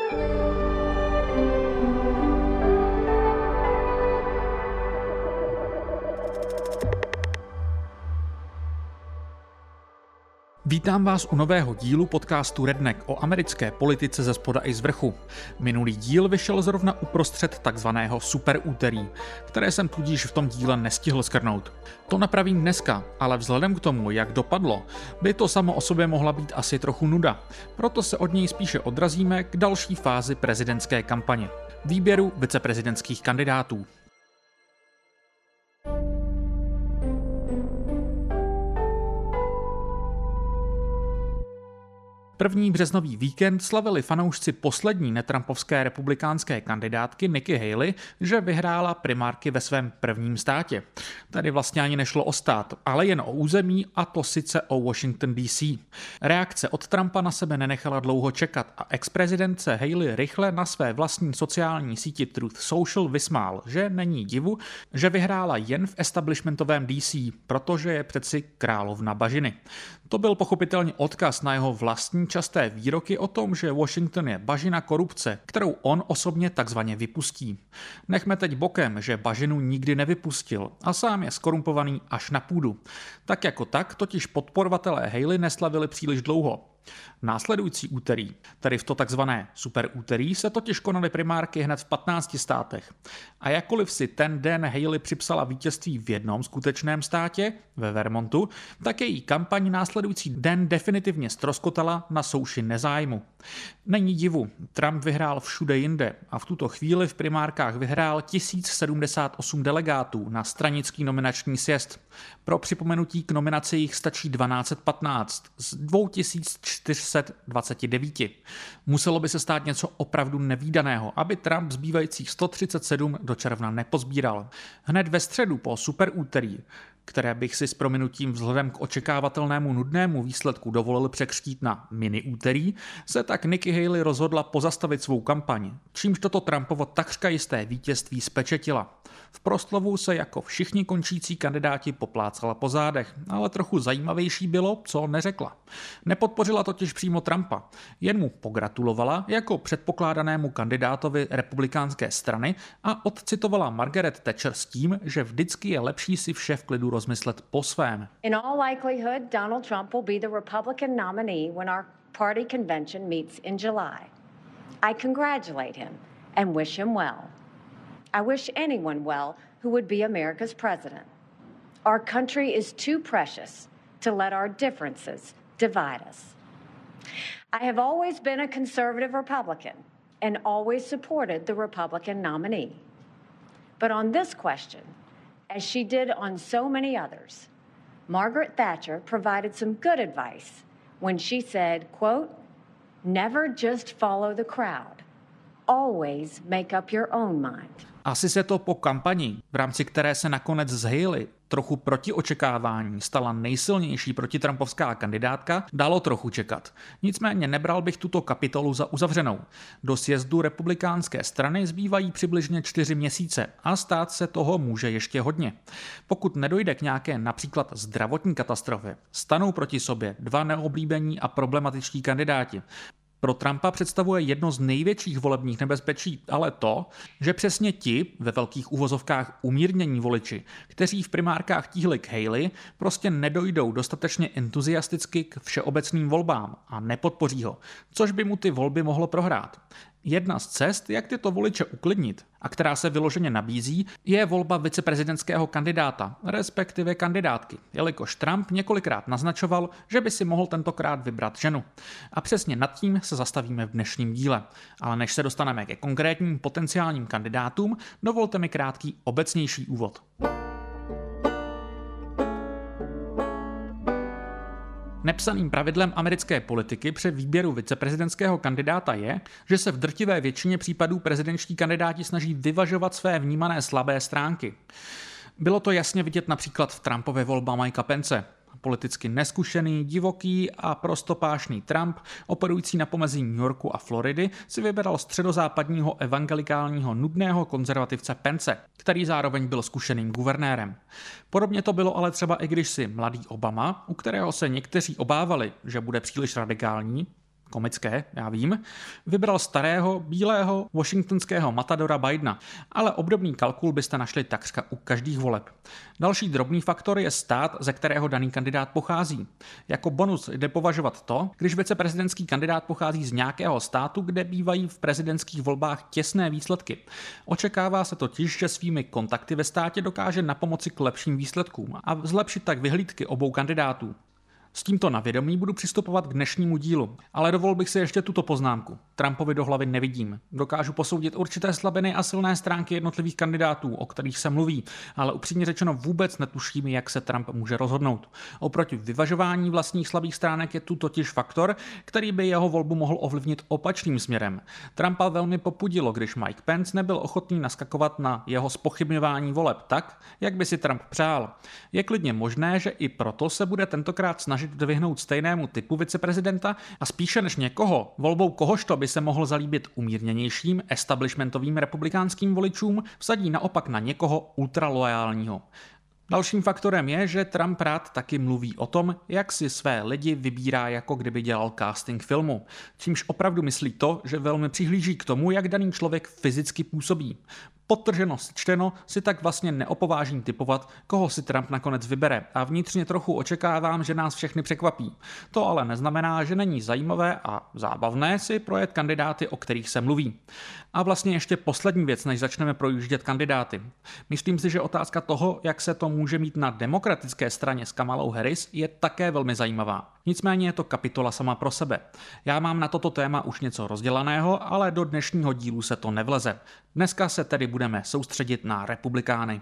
Vítám vás u nového dílu podcastu Redneck o americké politice ze spoda i z vrchu. Minulý díl vyšel zrovna uprostřed takzvaného superúterý, které jsem tudíž v tom díle nestihl skrnout. To napravím dneska, ale vzhledem k tomu, jak dopadlo, by to samo o sobě mohla být asi trochu nuda. Proto se od něj spíše odrazíme k další fázi prezidentské kampaně. Výběru viceprezidentských kandidátů. První březnový víkend slavili fanoušci poslední netrampovské republikánské kandidátky Nikki Haley, že vyhrála primárky ve svém prvním státě. Tady vlastně ani nešlo o stát, ale jen o území, a to sice o Washington DC. Reakce od Trumpa na sebe nenechala dlouho čekat a ex-prezident se Haley rychle na své vlastní sociální síti Truth Social vysmál, že není divu, že vyhrála jen v establishmentovém DC, protože je přeci královna bažiny. To byl pochopitelně odkaz na jeho vlastní časté výroky o tom, že Washington je bažina korupce, kterou on osobně takzvaně vypustí. Nechme teď bokem, že bažinu nikdy nevypustil a sám je skorumpovaný až na půdu. Tak jako tak totiž podporovatelé Haley neslavili příliš dlouho. Následující úterý, tedy v to takzvané superúterý, se totiž konaly primárky hned v 15 státech. A jakkoliv si ten den Haley připsala vítězství v jednom skutečném státě, ve Vermontu, tak její kampaň následující den definitivně ztroskotala na souši nezájmu. Není divu, Trump vyhrál všude jinde a v tuto chvíli v primárkách vyhrál 1078 delegátů na stranický nominační sjezd. Pro připomenutí k nominaci jich stačí 1215 z 2429. Muselo by se stát něco opravdu nevídaného, aby Trump zbývajících 137 do června nepozbíral. Hned ve středu po superúterý, které bych si s prominutím vzhledem k očekávatelnému nudnému výsledku dovolil překřtít na mini-úterý, se tak Nikki Haley rozhodla pozastavit svou kampaň, čímž toto Trumpovo takřka jisté vítězství spečetila. V proslovu se jako všichni končící kandidáti poplácala po zádech, ale trochu zajímavější bylo, co neřekla. Nepodpořila totiž přímo Trumpa, jen mu pogratulovala jako předpokládanému kandidátovi republikánské strany a odcitovala Margaret Thatcher s tím, že vždycky je lepší si vše v klidu rozmyslet po svém. In all likelihood, Donald Trump will be the Republican nominee when our party convention meets in July. I congratulate him and wish him well. I wish anyone well who would be America's president. Our country is too precious to let our differences divide us. I have always been a conservative Republican and always supported the Republican nominee. But on this question, as she did on so many others, Margaret Thatcher provided some good advice when she said, quote, "Never just follow the crowd. Always make up your own mind." Asi se to po kampani, v rámci které se nakonec z Haley trochu proti očekávání stala nejsilnější protitrampovská kandidátka, dalo trochu čekat. Nicméně nebral bych tuto kapitolu za uzavřenou. Do sjezdu republikánské strany zbývají přibližně 4 měsíce a stát se toho může ještě hodně. Pokud nedojde k nějaké například zdravotní katastrofě, stanou proti sobě dva neoblíbení a problematičtí kandidáti. Pro Trumpa představuje jedno z největších volebních nebezpečí ale to, že přesně ti, ve velkých uvozovkách umírnění voliči, kteří v primárkách tíhli k Haley, prostě nedojdou dostatečně entuziasticky k všeobecným volbám a nepodpoří ho, což by mu ty volby mohlo prohrát. Jedna z cest, jak tyto voliče uklidnit, a která se vyloženě nabízí, je volba viceprezidentského kandidáta, respektive kandidátky, jelikož Trump několikrát naznačoval, že by si mohl tentokrát vybrat ženu. A přesně nad tím se zastavíme v dnešním díle. Ale než se dostaneme ke konkrétním potenciálním kandidátům, dovolte mi krátký obecnější úvod. Nepsaným pravidlem americké politiky při výběru viceprezidentského kandidáta je, že se v drtivé většině případů prezidentští kandidáti snaží vyvažovat své vnímané slabé stránky. Bylo to jasně vidět například v Trumpově volbě Mikea Pence. Politicky neskušený, divoký a prostopášný Trump, operující na pomezí New Yorku a Floridy, si vybral středozápadního evangelikálního nudného konzervativce Pence, který zároveň byl zkušeným guvernérem. Podobně to bylo ale třeba i když si mladý Obama, u kterého se někteří obávali, že bude příliš radikální, komické, já vím, vybral starého, bílého, washingtonského matadora Bidena, ale obdobný kalkul byste našli takřka u každých voleb. Další drobný faktor je stát, ze kterého daný kandidát pochází. Jako bonus jde považovat to, když viceprezidentský kandidát pochází z nějakého státu, kde bývají v prezidentských volbách těsné výsledky. Očekává se totiž, že svými kontakty ve státě dokáže napomoci k lepším výsledkům a zlepšit tak vyhlídky obou kandidátů. S tímto na vědomí budu přistupovat k dnešnímu dílu, ale dovol bych si ještě tuto poznámku. Trumpovi do hlavy nevidím. Dokážu posoudit určité slabiny a silné stránky jednotlivých kandidátů, o kterých se mluví, ale upřímně řečeno vůbec netuším, jak se Trump může rozhodnout. Oproti vyvažování vlastních slabých stránek je tu totiž faktor, který by jeho volbu mohl ovlivnit opačným směrem. Trumpa velmi popudilo, když Mike Pence nebyl ochotný naskakovat na jeho zpochybňování voleb tak, jak by si Trump přál. Je klidně možné, že i proto se bude tentokrát snažit vyhnout stejnému typu viceprezidenta a spíše než někoho, volbou kohožto by se mohl zalíbit umírněnějším establishmentovým republikánským voličům, vsadí naopak na někoho ultraloajálního. Dalším faktorem je, že Trump rád taky mluví o tom, jak si své lidi vybírá, jako kdyby dělal casting filmu. Čímž opravdu myslí to, že velmi přihlíží k tomu, jak daný člověk fyzicky působí. Podtrženo sečteno si tak vlastně neopovážím tipovat, koho si Trump nakonec vybere a vnitřně trochu očekávám, že nás všechny překvapí. To ale neznamená, že není zajímavé a zábavné si projet kandidáty, o kterých se mluví. A vlastně ještě poslední věc, než začneme projíždět kandidáty. Myslím si, že otázka toho, jak se to může mít na demokratické straně s Kamalou Harris, je také velmi zajímavá. Nicméně je to kapitola sama pro sebe. Já mám na toto téma už něco rozdělaného, ale do dnešního dílu se to nevleze. Dneska se tedy budeme soustředit na republikány.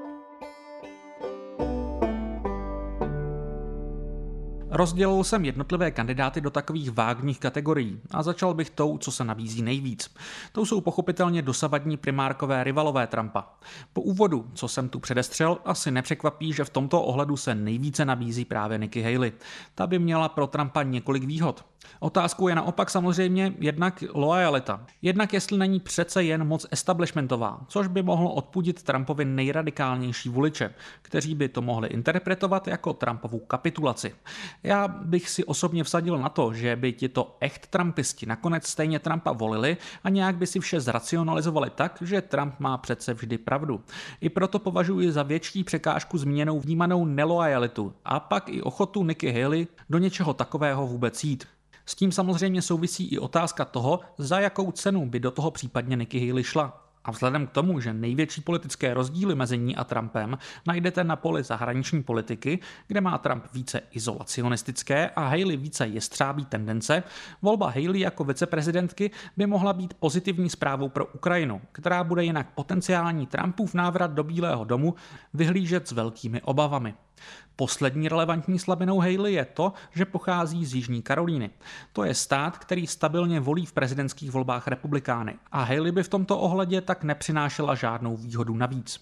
Rozdělil jsem jednotlivé kandidáty do takových vágních kategorií a začal bych tou, co se nabízí nejvíc. Tou jsou pochopitelně dosavadní primárkové rivalové Trumpa. Po úvodu, co jsem tu předestřel, asi nepřekvapí, že v tomto ohledu se nejvíce nabízí právě Nikki Haley. Ta by měla pro Trumpa několik výhod. Otázkou je naopak samozřejmě jednak loajalita. Jednak jestli není přece jen moc establishmentová, což by mohlo odpudit Trumpovi nejradikálnější voliče, kteří by to mohli interpretovat jako Trumpovu kapitulaci. Já bych si osobně vsadil na to, že by tito echt trumpisti nakonec stejně Trumpa volili a nějak by si vše zracionalizovali tak, že Trump má přece vždy pravdu. I proto považuji za větší překážku zmíněnou vnímanou neloajalitu a pak i ochotu Nikki Haley do něčeho takového vůbec jít. S tím samozřejmě souvisí i otázka toho, za jakou cenu by do toho případně Nikki Haley šla. A vzhledem k tomu, že největší politické rozdíly mezi ní a Trumpem najdete na poli zahraniční politiky, kde má Trump více izolacionistické a Haley více jestřábí tendence, volba Haley jako viceprezidentky by mohla být pozitivní zprávou pro Ukrajinu, která bude jinak potenciální Trumpův návrat do Bílého domu vyhlížet s velkými obavami. Poslední relevantní slabinou Haley je to, že pochází z Jižní Karolíny. To je stát, který stabilně volí v prezidentských volbách republikány a Haley by v tomto ohledě tak nepřinášela žádnou výhodu navíc.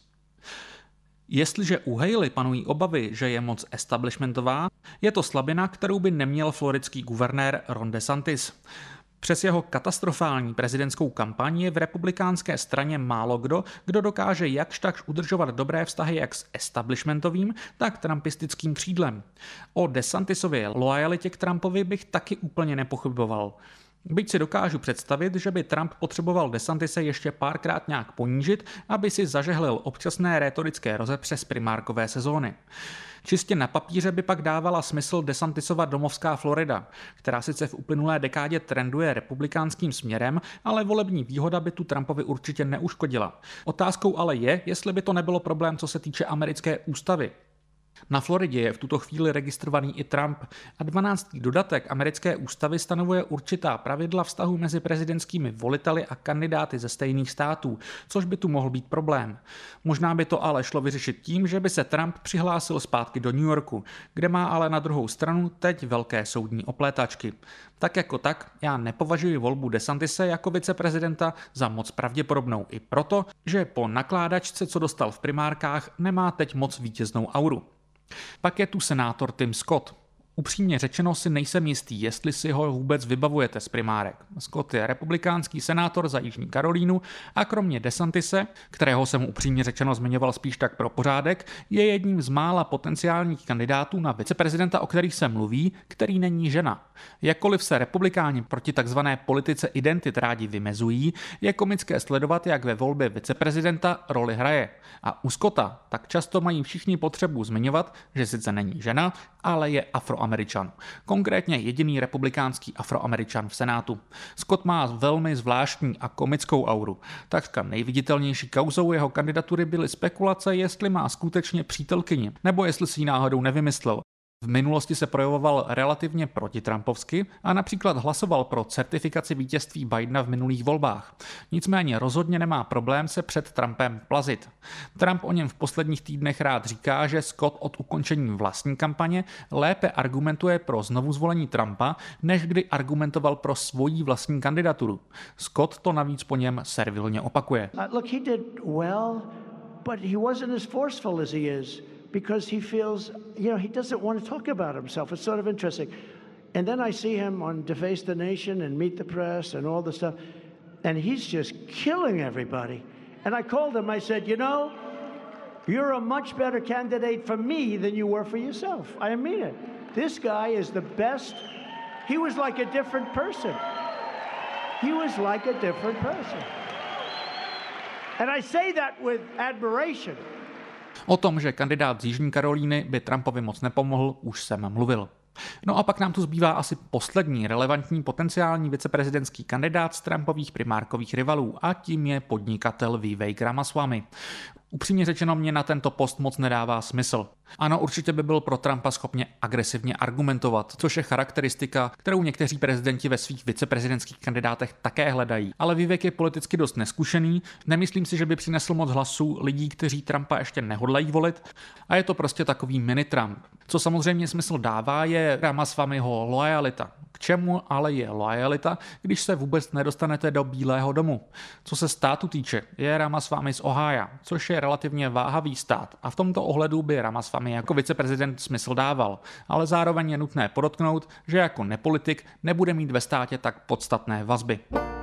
Jestliže u Haley panují obavy, že je moc establishmentová, je to slabina, kterou by neměl floridský guvernér Ron DeSantis. Přes jeho katastrofální prezidentskou kampaň je v republikánské straně málo kdo dokáže jakž takž udržovat dobré vztahy jak s establishmentovým, tak trumpistickým křídlem. O DeSantisově loajalitě k Trumpovi bych taky úplně nepochyboval. Byť si dokážu představit, že by Trump potřeboval DeSantise ještě párkrát nějak ponížit, aby si zažehlil občasné rétorické rozepře z primárkové sezóny. Čistě na papíře by pak dávala smysl DeSantisova domovská Florida, která sice v uplynulé dekádě trenduje republikánským směrem, ale volební výhoda by tu Trumpovi určitě neuškodila. Otázkou ale je, jestli by to nebylo problém, co se týče americké ústavy. Na Floridě je v tuto chvíli registrovaný i Trump a 12. dodatek americké ústavy stanovuje určitá pravidla vztahu mezi prezidentskými voliteli a kandidáty ze stejných států, což by tu mohl být problém. Možná by to ale šlo vyřešit tím, že by se Trump přihlásil zpátky do New Yorku, kde má ale na druhou stranu teď velké soudní oplétačky. Tak jako tak, já nepovažuji volbu DeSantise jako viceprezidenta za moc pravděpodobnou i proto, že po nakládačce, co dostal v primárkách, nemá teď moc vítěznou auru. Pak je tu senátor Tim Scott. Upřímně řečeno si nejsem jistý, jestli si ho vůbec vybavujete z primárek. Scott je republikánský senátor za Jižní Karolínu a kromě DeSantise, kterého jsem upřímně řečeno zmiňoval spíš tak pro pořádek, je jedním z mála potenciálních kandidátů na viceprezidenta, o kterých se mluví, který není žena. Jakkoliv se republikáni proti takzvané politice identit rádi vymezují, je komické sledovat, jak ve volbě viceprezidenta roli hraje. A u Scotta tak často mají všichni potřebu zmiňovat, že sice není žena, ale je Afroameričan. Konkrétně jediný republikánský Afroameričan v Senátu. Scott má velmi zvláštní a komickou auru. Takřka nejviditelnější kauzou jeho kandidatury byly spekulace, jestli má skutečně přítelkyni, nebo jestli si ji náhodou nevymyslel. V minulosti se projevoval relativně protitrampovsky a například hlasoval pro certifikaci vítězství Bidena v minulých volbách. Nicméně rozhodně nemá problém se před Trumpem plazit. Trump o něm v posledních týdnech rád říká, že Scott od ukončení vlastní kampaně lépe argumentuje pro znovuzvolení Trumpa, než kdy argumentoval pro svoji vlastní kandidaturu. Scott to navíc po něm servilně opakuje. Look, he did well, but he wasn't as forceful as he is. Because he feels, he doesn't want to talk about himself. It's sort of interesting. And then I see him on Deface the Nation and Meet the Press and all the stuff, and he's just killing everybody. And I called him, I said, you're a much better candidate for me than you were for yourself. I mean it. This guy is the best. He was like a different person. He was like a different person. And I say that with admiration. O tom, že kandidát z Jižní Karolíny by Trumpovi moc nepomohl, už jsem mluvil. No a pak nám tu zbývá asi poslední relevantní potenciální viceprezidentský kandidát z Trumpových primárkových rivalů a tím je podnikatel Vivek Ramaswamy. Upřímně řečeno mě na tento post moc nedává smysl. Ano, určitě by byl pro Trumpa schopně agresivně argumentovat, což je charakteristika, kterou někteří prezidenti ve svých viceprezidentských kandidátech také hledají. Ale Vivek je politicky dost neskušený, nemyslím si, že by přinesl moc hlasů lidí, kteří Trumpa ještě nehodlají volit a je to prostě takový mini-Trump. Co samozřejmě smysl dává, je Ramaswamyho loajalita. K čemu ale je loajalita, když se vůbec nedostanete do Bílého domu? Co se státu týče, je Ramaswamy z Ohája, což je relativně váhavý stát a v tomto ohledu by Ramaswamy jako viceprezident smysl dával, ale zároveň je nutné podotknout, že jako nepolitik nebude mít ve státě tak podstatné vazby.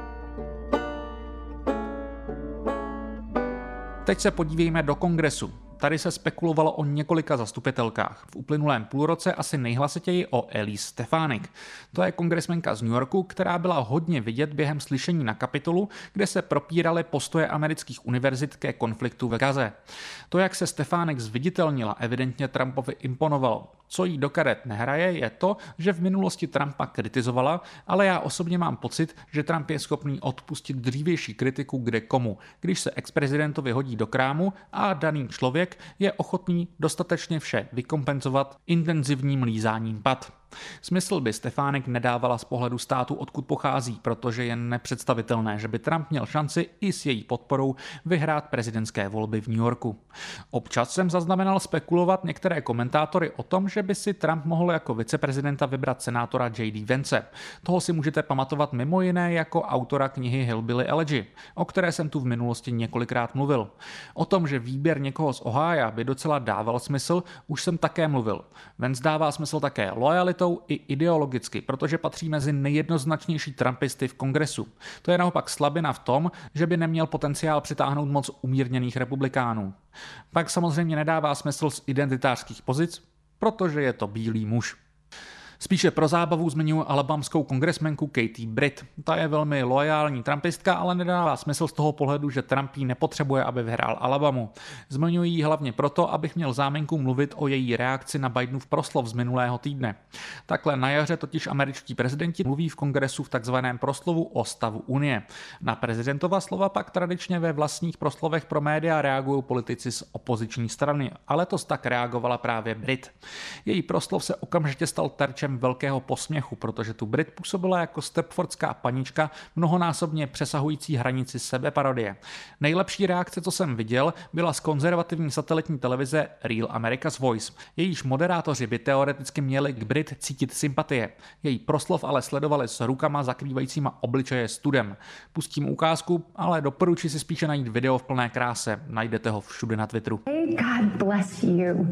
Teď se podívejme do Kongresu. Tady se spekulovalo o několika zastupitelkách. V uplynulém půlroce asi nejhlasitěji o Elise Stefanik. To je kongresmenka z New Yorku, která byla hodně vidět během slyšení na Kapitolu, kde se propíraly postoje amerických univerzit ke konfliktu ve Gaze. To, jak se Stefanik zviditelnila, evidentně Trumpovi imponovalo. Co jí do karet nehraje, je to, že v minulosti Trumpa kritizovala, ale já osobně mám pocit, že Trump je schopný odpustit dřívější kritiku kde komu, když se exprezidentovi hodí do krámu a daný člověk je ochotný dostatečně vše vykompenzovat intenzivním lízáním pat. Smysl by Stefanik nedávala z pohledu státu, odkud pochází, protože je nepředstavitelné, že by Trump měl šanci i s její podporou vyhrát prezidentské volby v New Yorku. Občas jsem zaznamenal spekulovat některé komentátory o tom, že by si Trump mohl jako viceprezidenta vybrat senátora J.D. Vance. Toho si můžete pamatovat mimo jiné jako autora knihy Hillbilly Elegy, o které jsem tu v minulosti několikrát mluvil. O tom, že výběr někoho z Ohája by docela dával smysl, už jsem také mluvil. Vance dává smysl také lojalitou i ideologicky, protože patří mezi nejjednoznačnější trumpisty v kongresu. To je naopak slabina v tom, že by neměl potenciál přitáhnout moc umírněných republikánů. Pak samozřejmě nedává smysl z identitářských pozic, protože je to bílý muž. Spíše pro zábavu zmiňuji alabamskou kongresmenku Katie Britt. Ta je velmi loajální trumpistka, ale nedává smysl z toho pohledu, že Trump jí nepotřebuje, aby vyhrál Alabamu. Zmiňuji ji hlavně proto, abych měl záminku mluvit o její reakci na Bidenův proslov z minulého týdne. Takhle na jaře totiž američtí prezidenti mluví v kongresu v takzvaném proslovu o stavu Unie. Na prezidentova slova pak tradičně ve vlastních proslovech pro média reagují politici z opoziční strany, ale letos tak reagovala právě Britt. Její proslov se okamžitě stal terčem velkého posměchu, protože tu Brit působila jako stepfordská panička, mnohonásobně přesahující hranici sebeparodie. Nejlepší reakce, co jsem viděl, byla z konzervativní satelitní televize Real America's Voice. Jejíž moderátoři by teoreticky měli k Brit cítit sympatie. Její proslov ale sledovali s rukama zakrývajícíma obličeje studem. Pustím ukázku, ale doporučuji si spíše najít video v plné kráse. Najdete ho všude na Twitteru. God bless you.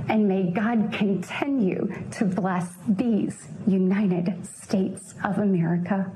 And may God continue to bless these United States of America.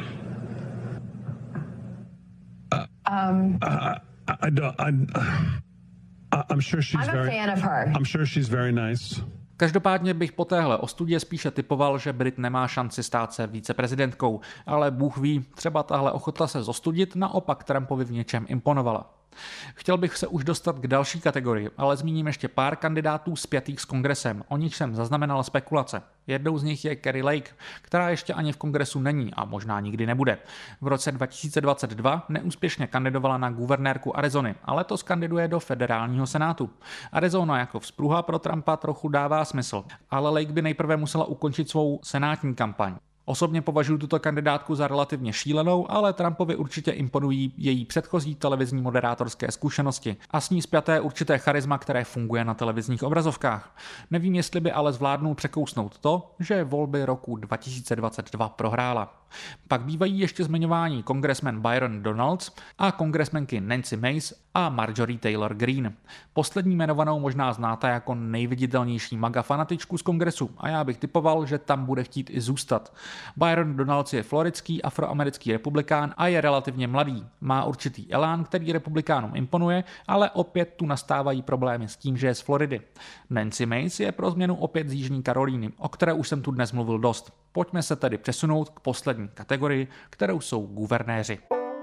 I'm sure she's I'm a fan of her. I'm sure she's very nice. Každopádně bych po téhle ostudě spíše typoval, že Brit nemá šanci stát se viceprezidentkou, ale Bůh ví, třeba tahle ochota se zostudit naopak Trumpovi v něčem imponovala. Chtěl bych se už dostat k další kategorii, ale zmíním ještě pár kandidátů spjatých s kongresem, o nich jsem zaznamenal spekulace. Jednou z nich je Kari Lake, která ještě ani v kongresu není a možná nikdy nebude. V roce 2022 neúspěšně kandidovala na guvernérku Arizony, a letos kandiduje do federálního senátu. Arizona jako vzpruha pro Trumpa trochu dává smysl, ale Lake by nejprve musela ukončit svou senátní kampaň. Osobně považuji tuto kandidátku za relativně šílenou, ale Trumpovi určitě imponují její předchozí televizní moderátorské zkušenosti a s ní spjaté určité charisma, které funguje na televizních obrazovkách. Nevím, jestli by ale zvládnul překousnout to, že volby roku 2022 prohrála. Pak bývají ještě zmiňováni kongresmen Byron Donalds a kongresmenky Nancy Mace a Marjorie Taylor Greene. Poslední jmenovanou možná znáte jako nejviditelnější MAGA fanatičku z kongresu a já bych typoval, že tam bude chtít i zůstat. Byron Donalds je floridský afroamerický republikán a je relativně mladý. Má určitý elán, který republikánům imponuje, ale opět tu nastávají problémy s tím, že je z Floridy. Nancy Mace je pro změnu opět z Jižní Karolíny, o které už jsem tu dnes mluvil dost. Pojďme se tedy přesunout k poslední kategorii, kterou jsou guvernéři.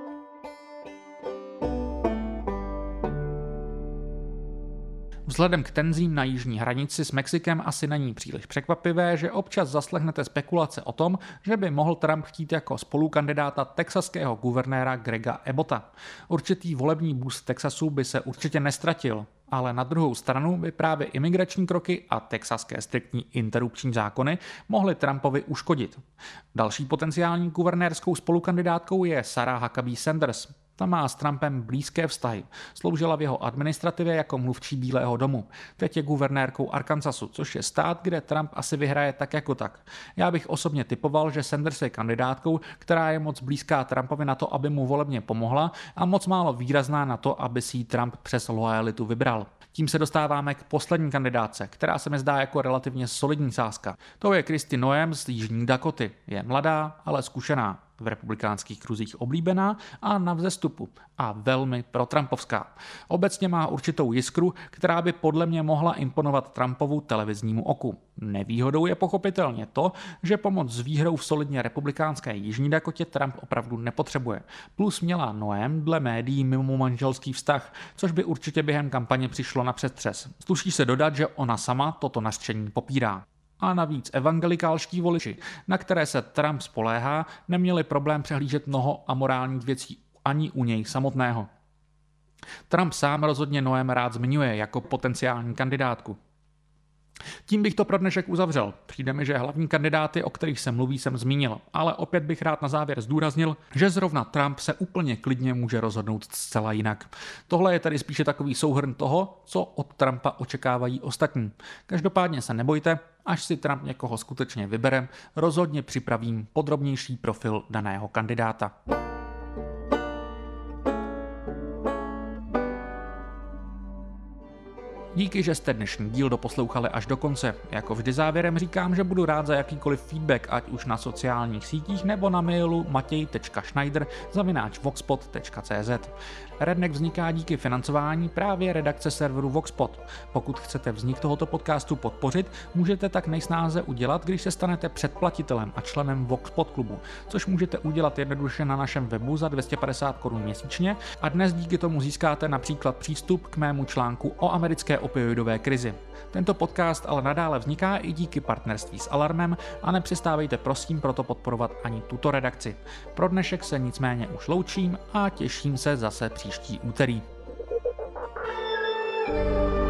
Vzhledem k tenzím na jižní hranici s Mexikem asi není příliš překvapivé, že občas zaslechnete spekulace o tom, že by mohl Trump chtít jako spolukandidáta texaského guvernéra Grega Abbotta. Určitý volební boost Texasu by se určitě nestratil, ale na druhou stranu by právě imigrační kroky a texaské striktní interrupční zákony mohly Trumpovi uškodit. Další potenciální guvernérskou spolukandidátkou je Sarah Huckabee Sanders. Ta má s Trumpem blízké vztahy. Sloužila v jeho administrativě jako mluvčí Bílého domu. Teď je guvernérkou Arkansasu, což je stát, kde Trump asi vyhraje tak jako tak. Já bych osobně typoval, že Sanders je kandidátkou, která je moc blízká Trumpovi na to, aby mu volebně pomohla a moc málo výrazná na to, aby si ji Trump přes loajalitu vybral. Tím se dostáváme k poslední kandidátce, která se mi zdá jako relativně solidní sázka. To je Kristi Noem z Jižní Dakoty. Je mladá, ale zkušená, v republikánských kruzích oblíbená a na vzestupu a velmi protrampovská. Obecně má určitou jiskru, která by podle mě mohla imponovat Trumpovu televiznímu oku. Nevýhodou je pochopitelně to, že pomoc s výhrou v solidně republikánské Jižní Dakotě Trump opravdu nepotřebuje. Plus měla Noem dle médií mimo manželský vztah, což by určitě během kampaně přišlo na přestřes. Sluší se dodat, že ona sama toto nařčení popírá. A navíc evangelikálští voliči, na které se Trump spoléhá, neměli problém přehlížet mnoho amorálních věcí ani u něj samotného. Trump sám rozhodně Noem rád zmiňuje jako potenciální kandidátku. Tím bych to pro dnešek uzavřel. Přijde mi, že hlavní kandidáty, o kterých se mluví, jsem zmínil, ale opět bych rád na závěr zdůraznil, že zrovna Trump se úplně klidně může rozhodnout zcela jinak. Tohle je tedy spíše takový souhrn toho, co od Trumpa očekávají ostatní. Každopádně se nebojte, až si Trump někoho skutečně vybere, rozhodně připravím podrobnější profil daného kandidáta. Díky, že jste dnešní díl doposlouchali až do konce. Jako vždy závěrem říkám, že budu rád za jakýkoliv feedback, ať už na sociálních sítích nebo na mailu matej.schneider@voxpot.cz. Redneck vzniká díky financování právě redakce serveru Voxpot. Pokud chcete vznik tohoto podcastu podpořit, můžete tak nejsnáze udělat, když se stanete předplatitelem a členem Voxpot klubu, což můžete udělat jednoduše na našem webu za 250 Kč měsíčně a dnes díky tomu získáte například přístup k mému článku o americké opioidové krizi. Tento podcast ale nadále vzniká i díky partnerství s Alarmem a nepřestávejte prosím proto podporovat ani tuto redakci. Pro dnešek se nicméně už loučím a těším se zase příští úterý.